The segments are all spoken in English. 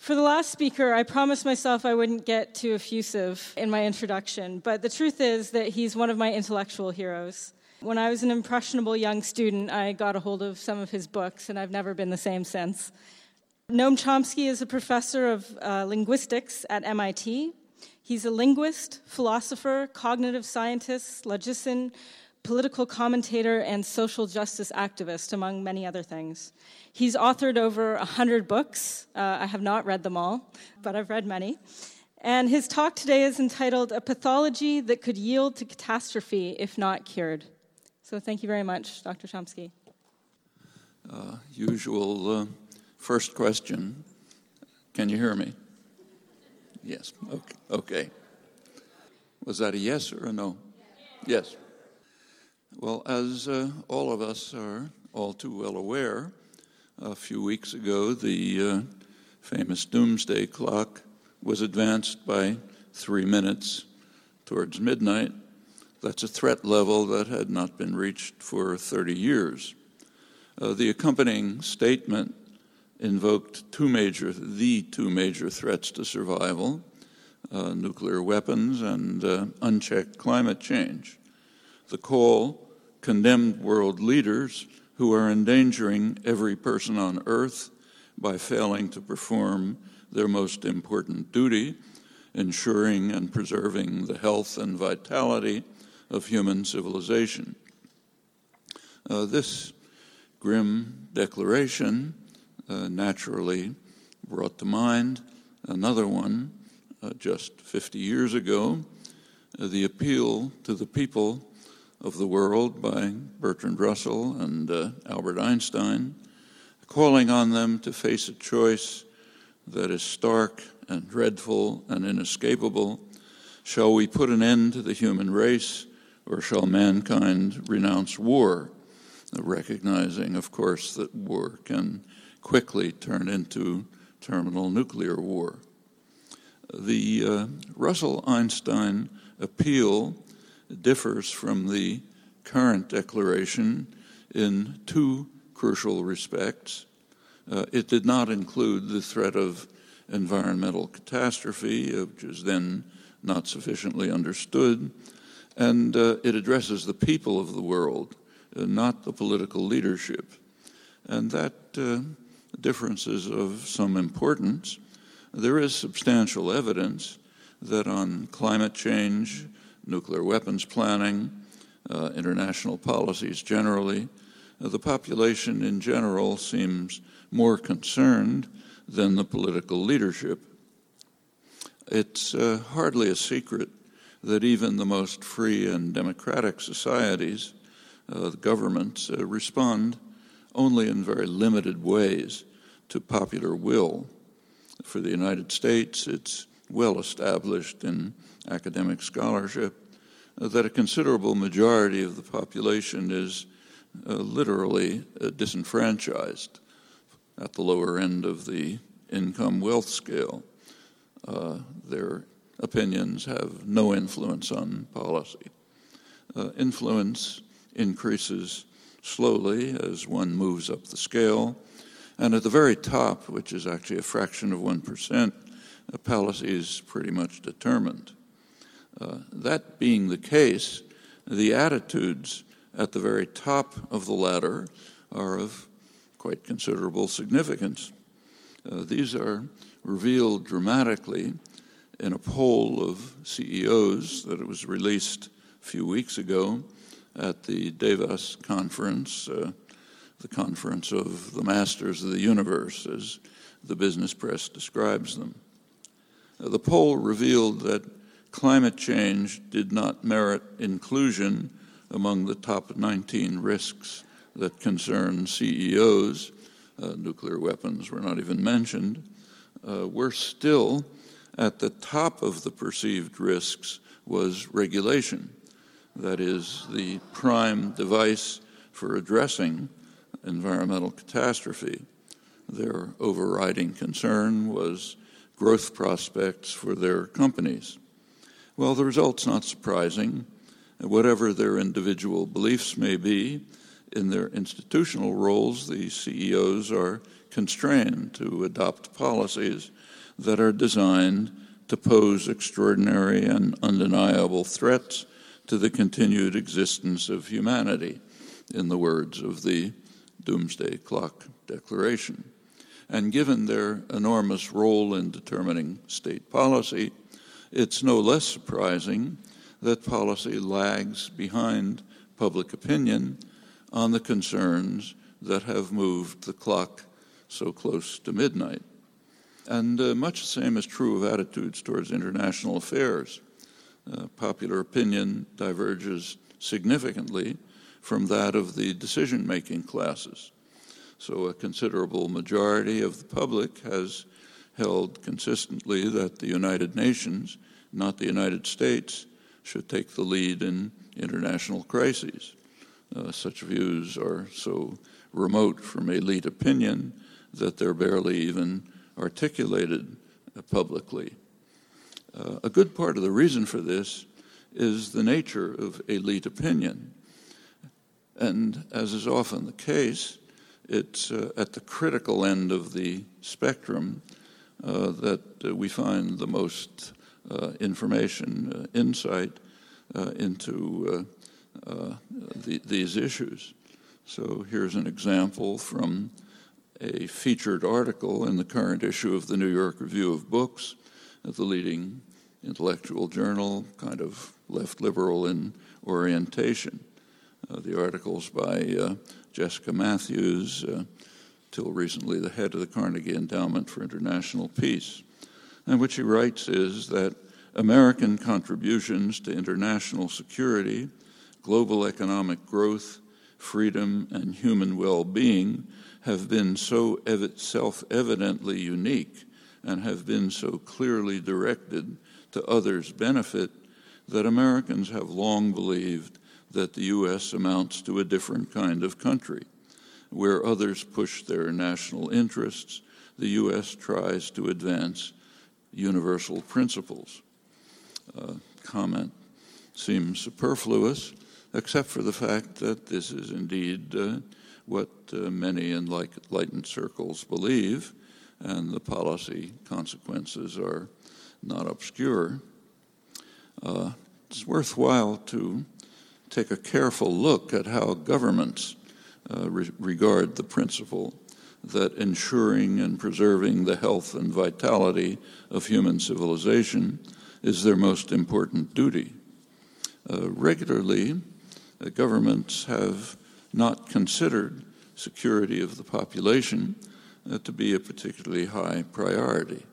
For the last speaker, I promised myself I wouldn't get too effusive in my introduction, but the truth is that he's one of my intellectual heroes. When I was an impressionable young student, I got a hold of some of his books, and I've never been the same since. Noam Chomsky is a professor of linguistics at MIT. He's a linguist, philosopher, cognitive scientist, logician, political commentator, and social justice activist, among many other things. He's authored over 100 books. I have not read them all, but I've read many. And his talk today is entitled, "A Pathology That Could Yield to Catastrophe If Not Cured." So thank you very much, Dr. Chomsky. Usual first question. Can you hear me? Yes. Okay. Was that a yes or a no? Yes. Well, as all of us are all too well aware, a few weeks ago, the famous doomsday clock was advanced by 3 minutes towards midnight. That's a threat level that had not been reached for 30 years. The accompanying statement invoked the two major threats to survival, nuclear weapons and unchecked climate change. The call condemned world leaders who are endangering every person on Earth by failing to perform their most important duty, ensuring and preserving the health and vitality of human civilization. This grim declaration naturally brought to mind another one just 50 years ago, the appeal to the people of the world by Bertrand Russell and Albert Einstein, calling on them to face a choice that is stark and dreadful and inescapable. Shall we put an end to the human race, or shall mankind renounce war? Recognizing, of course, that war can quickly turn into terminal nuclear war. The Russell-Einstein appeal differs from the current declaration in two crucial respects. It did not include the threat of environmental catastrophe, which is then not sufficiently understood, and it addresses the people of the world, not the political leadership. And that difference is of some importance. There is substantial evidence that on climate change, nuclear weapons planning, international policies generally, the population in general seems more concerned than the political leadership. It's hardly a secret that even the most free and democratic societies, the governments, respond only in very limited ways to popular will. For the United States, it's well established in academic scholarship that a considerable majority of the population is literally disenfranchised at the lower end of the income wealth scale. Their opinions have no influence on policy. Influence increases slowly as one moves up the scale, and at the very top, which is actually a fraction of 1%, policy is pretty much determined. That being the case, the attitudes at the very top of the ladder are of quite considerable significance. These are revealed dramatically in a poll of CEOs that was released a few weeks ago at the Davos conference, the conference of the masters of the universe, as the business press describes them. The poll revealed that climate change did not merit inclusion among the top 19 risks that concern CEOs. Nuclear weapons were not even mentioned. We're still at the top of the perceived risks was regulation. That is the prime device for addressing environmental catastrophe. Their overriding concern was growth prospects for their companies. Well, the result's not surprising. Whatever their individual beliefs may be, In their institutional roles, the CEOs are constrained to adopt policies that are designed to pose extraordinary and undeniable threats to the continued existence of humanity, in the words of the Doomsday Clock Declaration. And given their enormous role in determining state policy, it's no less surprising that policy lags behind public opinion on the concerns that have moved the clock so close to midnight. And much the same is true of attitudes towards international affairs. Popular opinion diverges significantly from that of the decision-making classes. So a considerable majority of the public has held consistently that the United Nations, not the United States, should take the lead in international crises. Such views are so remote from elite opinion that they're barely even articulated publicly. A good part of the reason for this is the nature of elite opinion. And as is often the case, it's at the critical end of the spectrum that we find the most information, insight into these issues. So here's an example from a featured article in the current issue of the New York Review of Books, the leading intellectual journal, kind of left liberal in orientation. The article's by Jessica Matthews, till recently the head of the Carnegie Endowment for International Peace. And what she writes is that American contributions to international security, global economic growth, freedom, and human well-being have been so self-evidently unique and have been so clearly directed to others' benefit that Americans have long believed that the U.S. amounts to a different kind of country. Where others push their national interests, the U.S. tries to advance universal principles. Comment seems superfluous, except for the fact that this is indeed what many enlightened circles believe, and the policy consequences are not obscure. It's worthwhile to take a careful look at how governments regard the principle that ensuring and preserving the health and vitality of human civilization is their most important duty. Regularly, governments have not considered security of the population to be a particularly high priority.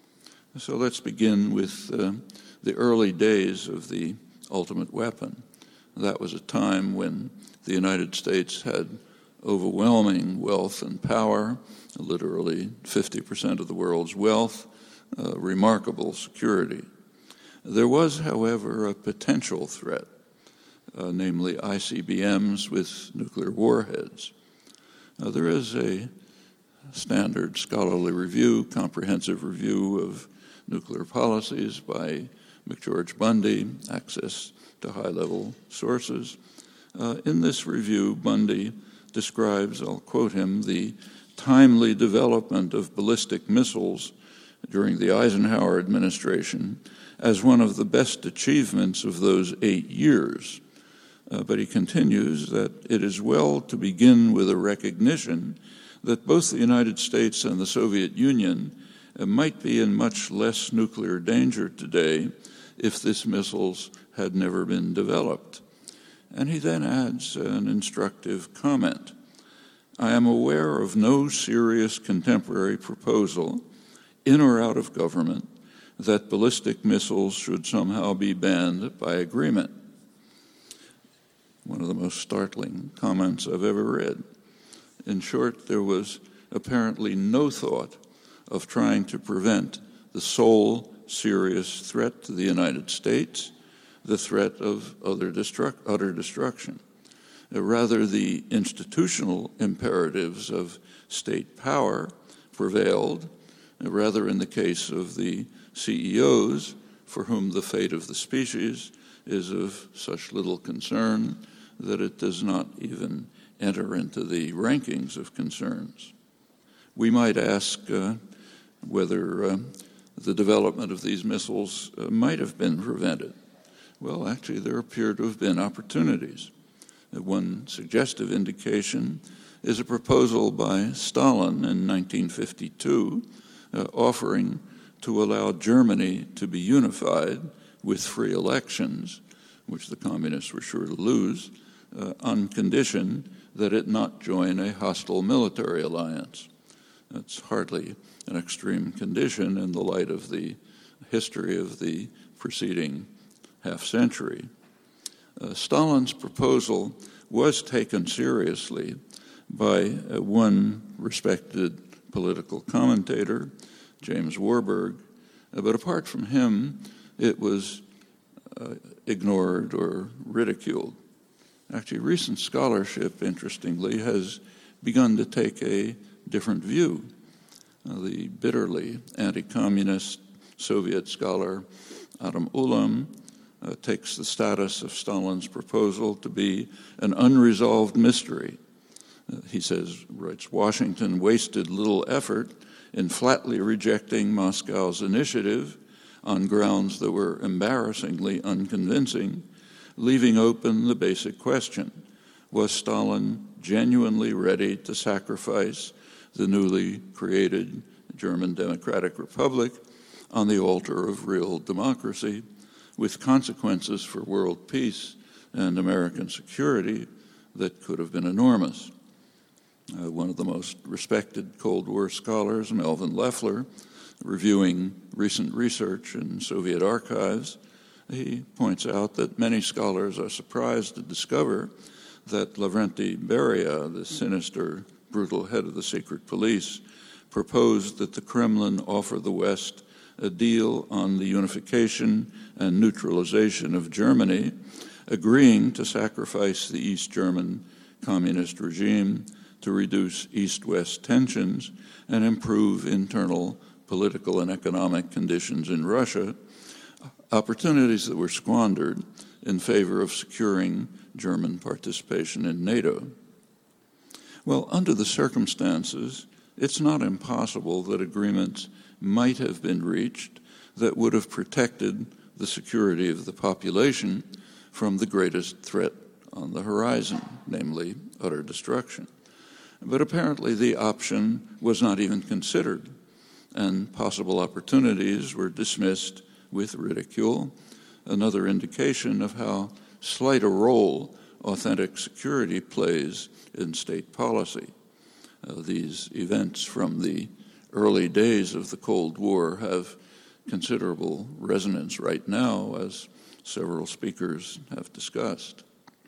So let's begin with the early days of the ultimate weapon. That was a time when the United States had overwhelming wealth and power, literally 50% of the world's wealth, remarkable security. There was, however, a potential threat, namely ICBMs with nuclear warheads. There is a standard scholarly review, comprehensive review of nuclear policies by McGeorge Bundy, Access to High-Level Sources. In this review, Bundy describes, I'll quote him, the timely development of ballistic missiles during the Eisenhower administration as one of the best achievements of those 8 years. But he continues that it is well to begin with a recognition that both the United States and the Soviet Union might be in much less nuclear danger today if these missiles had never been developed. And he then adds an instructive comment. I am aware of no serious contemporary proposal, in or out of government, that ballistic missiles should somehow be banned by agreement. One of the most startling comments I've ever read. In short, there was apparently no thought of trying to prevent the sole serious threat to the United States, the threat of utter destruction. Rather, the institutional imperatives of state power prevailed, rather in the case of the CEOs, for whom the fate of the species is of such little concern that it does not even enter into the rankings of concerns. We might ask whether the development of these missiles might have been prevented. Well, actually, there appear to have been opportunities. One suggestive indication is a proposal by Stalin in 1952 offering to allow Germany to be unified with free elections, which the communists were sure to lose, on condition that it not join a hostile military alliance. That's hardly an extreme condition in the light of the history of the preceding half-century. Stalin's proposal was taken seriously by one respected political commentator, James Warburg, but apart from him, it was ignored or ridiculed. Actually, recent scholarship, interestingly, has begun to take a different view. The bitterly anti-communist Soviet scholar Adam Ulam takes the status of Stalin's proposal to be an unresolved mystery. He writes, Washington wasted little effort in flatly rejecting Moscow's initiative on grounds that were embarrassingly unconvincing, leaving open the basic question: was Stalin genuinely ready to sacrifice the newly created German Democratic Republic on the altar of real democracy, with consequences for world peace and American security that could have been enormous? One of the most respected Cold War scholars, Melvin Leffler, reviewing recent research in Soviet archives, he points out that many scholars are surprised to discover that Lavrenti Beria, the sinister, brutal head of the secret police, proposed that the Kremlin offer the West a deal on the unification and neutralization of Germany, agreeing to sacrifice the East German communist regime to reduce East-West tensions and improve internal political and economic conditions in Russia, opportunities that were squandered in favor of securing German participation in NATO. Well, under the circumstances, it's not impossible that agreements might have been reached that would have protected the security of the population from the greatest threat on the horizon, namely utter destruction. But apparently the option was not even considered, and possible opportunities were dismissed with ridicule, another indication of how slight a role authentic security plays in state policy. These events from the early days of the Cold War have considerable resonance right now, as several speakers have discussed.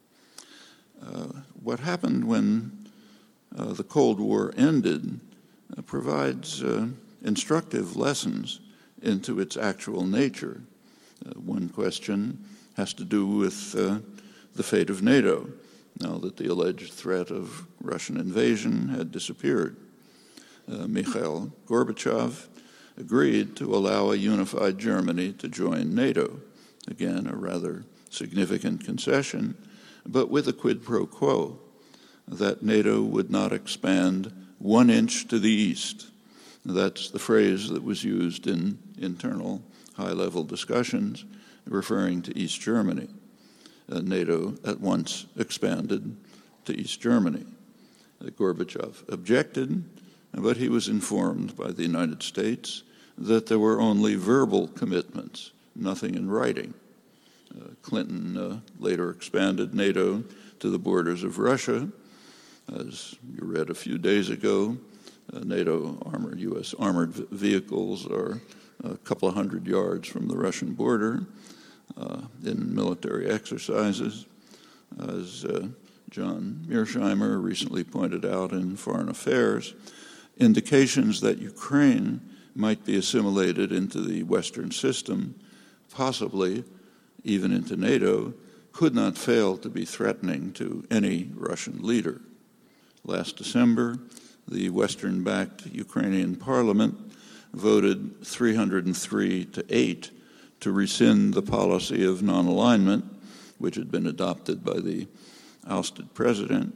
What happened when the Cold War ended provides instructive lessons into its actual nature. One question has to do with the fate of NATO, now that the alleged threat of Russian invasion had disappeared. Mikhail Gorbachev agreed to allow a unified Germany to join NATO, again, a rather significant concession, but with a quid pro quo, that NATO would not expand 1 inch to the east. That's the phrase that was used in internal high-level discussions referring to East Germany. NATO at once expanded to East Germany. Gorbachev objected, but he was informed by the United States that there were only verbal commitments, nothing in writing. Clinton later expanded NATO to the borders of Russia. As you read a few days ago, NATO U.S. armored vehicles are a couple of hundred yards from the Russian border in military exercises. As John Mearsheimer recently pointed out in Foreign Affairs, indications that Ukraine might be assimilated into the Western system, possibly even into NATO, could not fail to be threatening to any Russian leader. Last December, the Western-backed Ukrainian parliament voted 303-8 to rescind the policy of non-alignment, which had been adopted by the ousted president,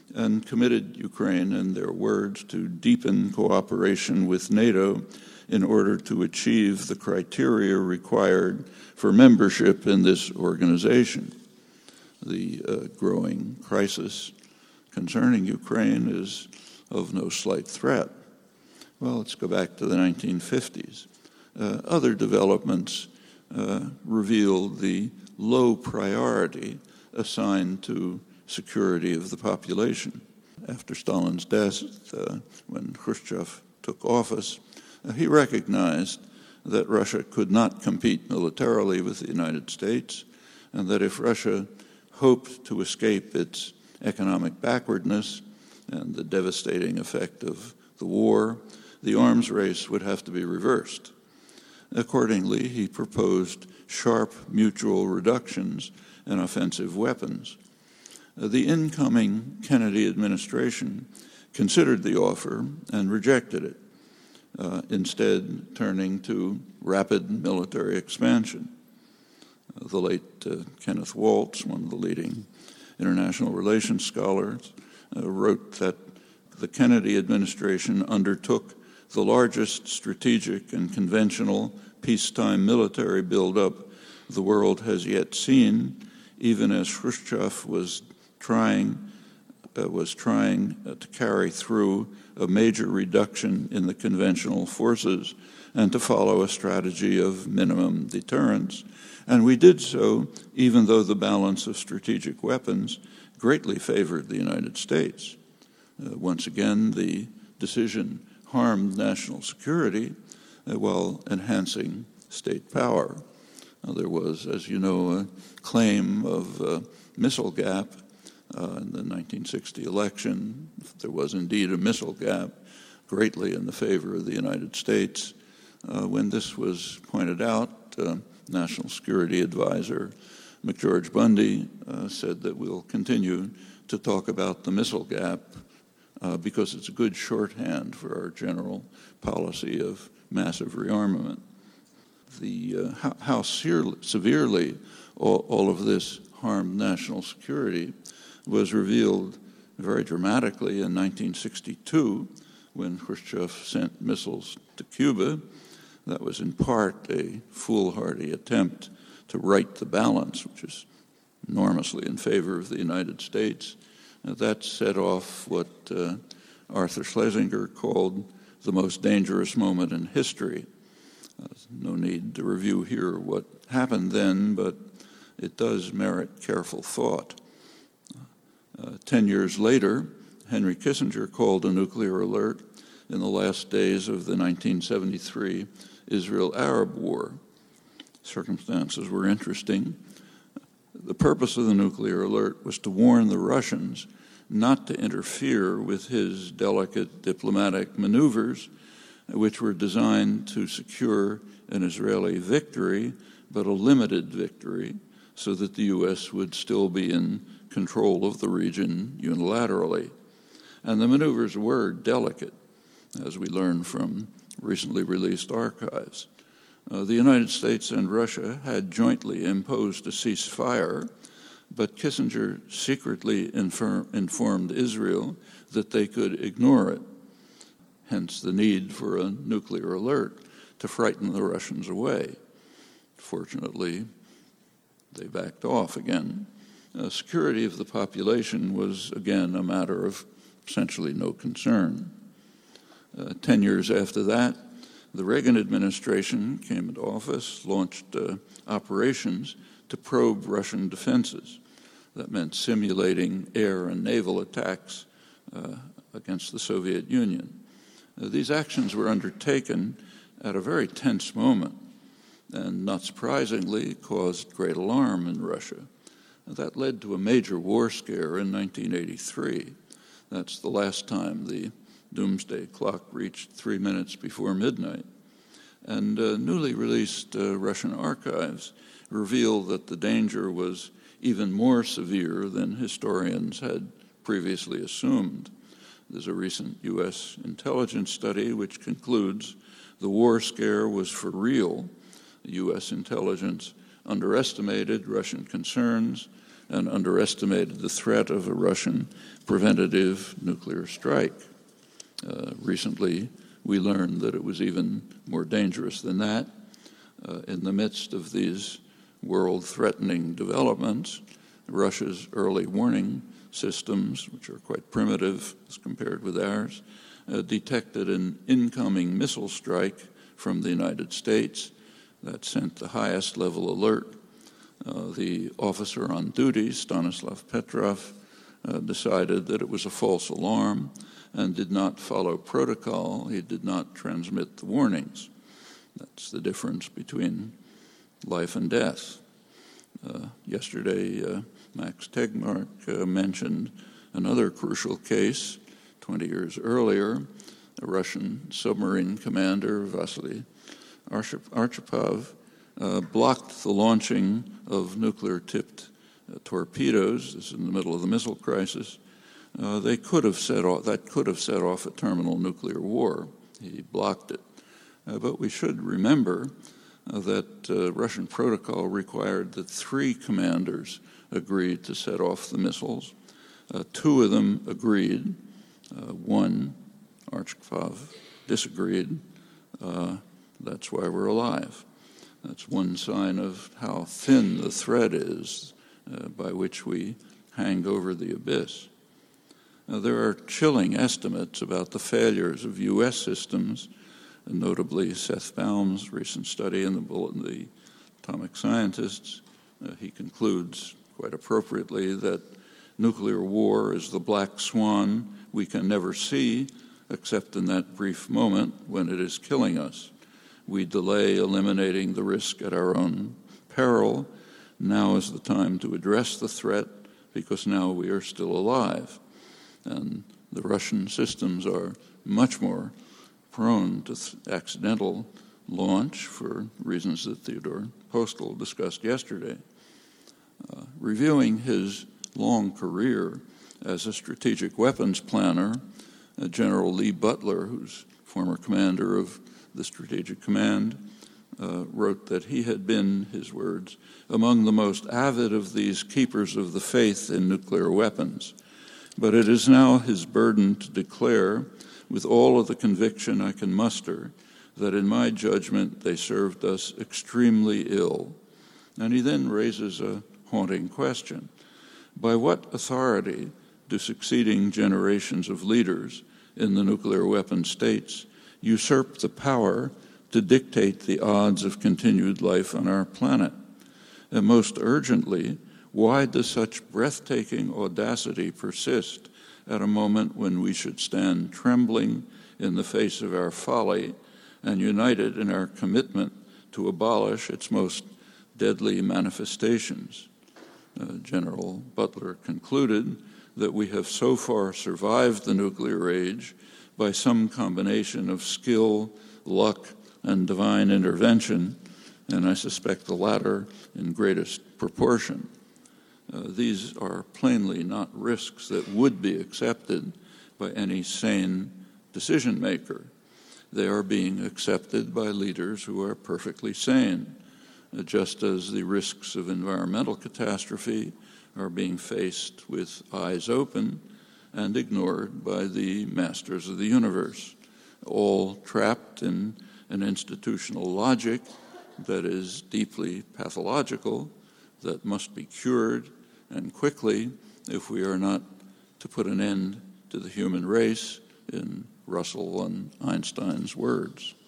and committed Ukraine, in their words, to deepen cooperation with NATO in order to achieve the criteria required for membership in this organization. The growing crisis concerning Ukraine is of no slight threat. Well, let's go back to the 1950s. Other developments revealed the low priority assigned to security of the population. After Stalin's death, when Khrushchev took office, he recognized that Russia could not compete militarily with the United States, and that if Russia hoped to escape its economic backwardness and the devastating effect of the war, the arms race would have to be reversed. Accordingly, he proposed sharp mutual reductions in offensive weapons. The incoming Kennedy administration considered the offer and rejected it, instead turning to rapid military expansion. The late Kenneth Waltz, one of the leading international relations scholars, wrote that the Kennedy administration undertook the largest strategic and conventional peacetime military buildup the world has yet seen, even as Khrushchev was trying to carry through a major reduction in the conventional forces and to follow a strategy of minimum deterrence. And we did so even though the balance of strategic weapons greatly favored the United States. Once again, the decision harmed national security while enhancing state power. There was, as you know, a claim of missile gap in the 1960 election. There was indeed a missile gap, greatly in the favor of the United States. When this was pointed out, National Security Advisor McGeorge Bundy said that we'll continue to talk about the missile gap because it's a good shorthand for our general policy of massive rearmament. How severely all of this harmed national security was revealed very dramatically in 1962 when Khrushchev sent missiles to Cuba. That was in part a foolhardy attempt to right the balance, which is enormously in favor of the United States. That set off what Arthur Schlesinger called the most dangerous moment in history. No need to review here what happened then, but it does merit careful thought. 10 years later, Henry Kissinger called a nuclear alert in the last days of the 1973 Israel-Arab War. Circumstances were interesting. The purpose of the nuclear alert was to warn the Russians not to interfere with his delicate diplomatic maneuvers, which were designed to secure an Israeli victory, but a limited victory, so that the U.S. would still be in control of the region unilaterally. And the maneuvers were delicate, as we learned from recently released archives. The United States and Russia had jointly imposed a ceasefire, but Kissinger secretly informed Israel that they could ignore it, hence the need for a nuclear alert to frighten the Russians away. Fortunately, they backed off again. Security of the population was, again, a matter of essentially no concern. 10 years after that, the Reagan administration came into office, launched operations to probe Russian defenses. That meant simulating air and naval attacks against the Soviet Union. These actions were undertaken at a very tense moment and, not surprisingly, caused great alarm in Russia. That led to a major war scare in 1983. That's the last time the doomsday clock reached 3 minutes before midnight. And newly released Russian archives reveal that the danger was even more severe than historians had previously assumed. There's a recent U.S. intelligence study which concludes the war scare was for real. U.S. intelligence underestimated Russian concerns, and underestimated the threat of a Russian preventative nuclear strike. Recently, we learned that it was even more dangerous than that. In the midst of these world-threatening developments, Russia's early warning systems, which are quite primitive as compared with ours, detected an incoming missile strike from the United States that sent the highest level alert. The officer on duty, Stanislav Petrov, decided that it was a false alarm and did not follow protocol. He did not transmit the warnings. That's the difference between life and death. Yesterday, Max Tegmark mentioned another crucial case. 20 years earlier, a Russian submarine commander, Vasily Archipov, blocked the launching of nuclear-tipped torpedoes. This is in the middle of the missile crisis. That could have set off a terminal nuclear war. He blocked it. But we should remember that Russian protocol required that 3 commanders agreed to set off the missiles. 2 of them agreed. One, Archipov, disagreed. That's why we're alive. That's one sign of how thin the thread is by which we hang over the abyss. There are chilling estimates about the failures of U.S. systems, notably Seth Baum's recent study in the Bulletin of the Atomic Scientists. He concludes, quite appropriately, that nuclear war is the black swan we can never see except in that brief moment when it is killing us. We delay eliminating the risk at our own peril. Now is the time to address the threat because now we are still alive. And the Russian systems are much more prone to accidental launch for reasons that Theodore Postel discussed yesterday. Reviewing his long career as a strategic weapons planner, General Lee Butler, who's former commander of the Strategic Command, wrote that he had been, his words, among the most avid of these keepers of the faith in nuclear weapons. But it is now his burden to declare, with all of the conviction I can muster, that in my judgment they served us extremely ill. And he then raises a haunting question. By what authority do succeeding generations of leaders in the nuclear weapon states usurp the power to dictate the odds of continued life on our planet? And most urgently, why does such breathtaking audacity persist at a moment when we should stand trembling in the face of our folly and united in our commitment to abolish its most deadly manifestations? General Butler concluded that we have so far survived the nuclear age by some combination of skill, luck, and divine intervention, and I suspect the latter in greatest proportion. These are plainly not risks that would be accepted by any sane decision maker. They are being accepted by leaders who are perfectly sane, just as the risks of environmental catastrophe are being faced with eyes open and ignored by the masters of the universe, all trapped in an institutional logic that is deeply pathological, that must be cured, and quickly, if we are not to put an end to the human race, in Russell and Einstein's words.